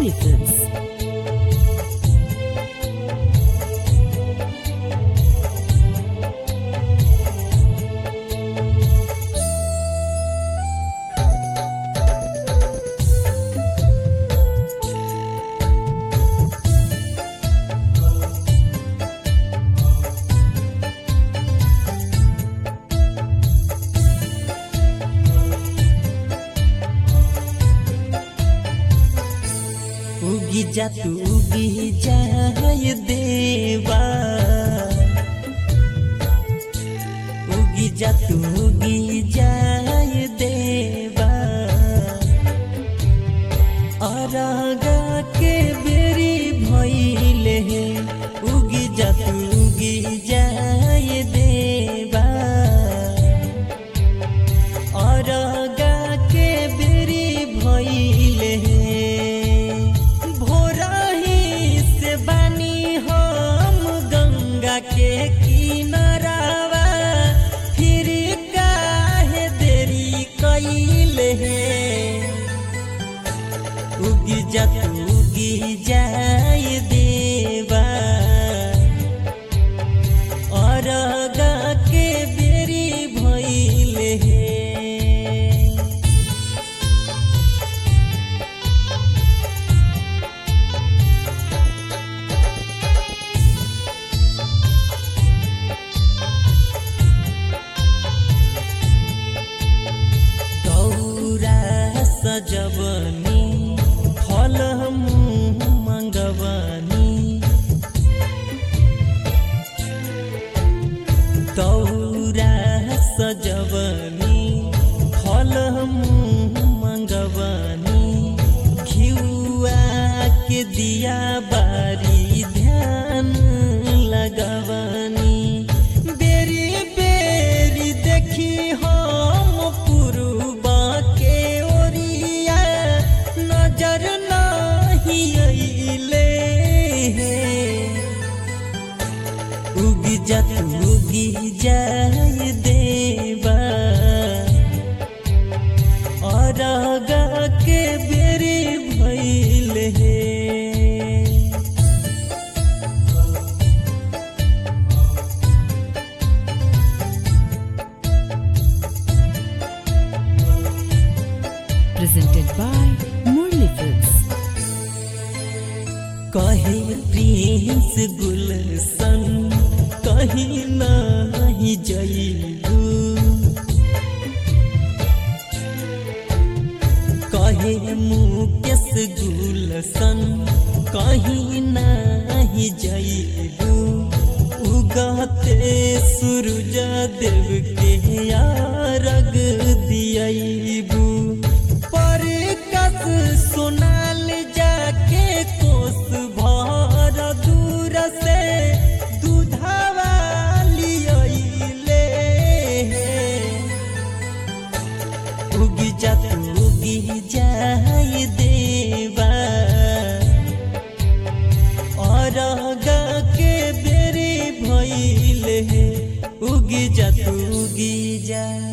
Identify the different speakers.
Speaker 1: Murli Films.
Speaker 2: उगी जा तू उगी जाय देवा, उगी जा तू उगी जाय देवा, अरगा के बेरी भइले हे। उगी जा तू उगी जाय देवा, अरगा के बेरी भइले हे। के किनारावा फिर काहे देरी कइले हे। उगी जा तू उगी जाय देवा, अरगा के बेरी भइले हे। सजवनी फल मंगवनी, तौरा सजवनी फल मंगवनी, घिउआ के दिया बारी ध्यान लगवनी। बेरी बेरी देखी हम पुरुबा के ओरिया, नजर नहीं अइले हे। उगी जा तू उगी जाय देवा, अरगा के बेरी भइले हे।
Speaker 1: Presented by Murli Films.
Speaker 2: कहे प्रिंस गुलशन कहीं नहीं जइबू, कहे मुकेश गुलशन कहीं नहीं जइबू। उगते सूरज देव के अर्घ दियबू, पर कस सोनाल जाके कोस भर दूर से दूधवा लियले हे। उगी जा तू उगी जाय देवा, अरगा के बेरी भइले हे। उगी जा तू उगी जा।